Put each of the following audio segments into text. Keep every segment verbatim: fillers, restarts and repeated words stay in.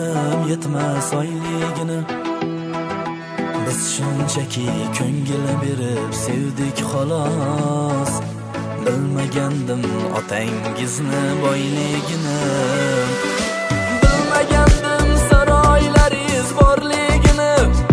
qilib yetmas oyligini. Biz shunchaki ko'ngil berib sevdik xolos. Bilmagandim otangizni boyligini. Bilmagandim saroylaringiz borligini.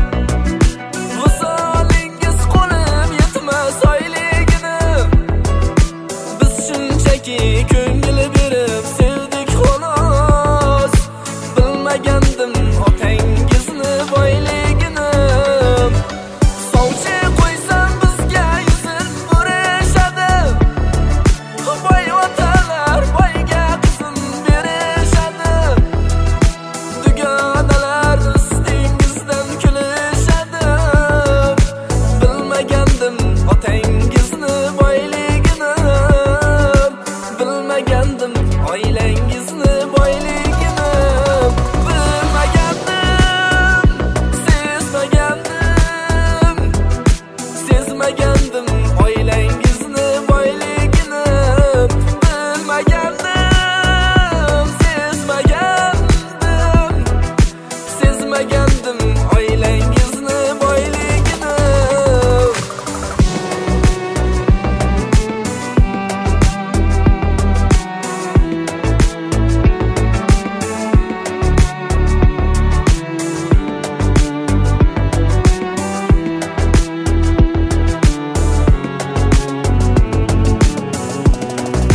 Visolingiz qolib yetmas oyligini. Biz shunchaki ko'ngil berib sevdik xolos. Bilmagandim otangizni boyligini. Sovchi qo'ysam bizga yuzin burishadi. Boy otalar boyga qizin berishadi. Dugonalar ustingizdan kulishadi. Bilmagandim otangizni boyligini. Bilmagandim oilangizni boyligini. Sezmagandim oilangizni boyligini. Bilmagandim, sezmagandim, sezmagandim oilangizni boyligini.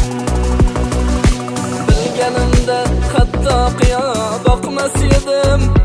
Bilganimda hatto qiyo boqmas edim.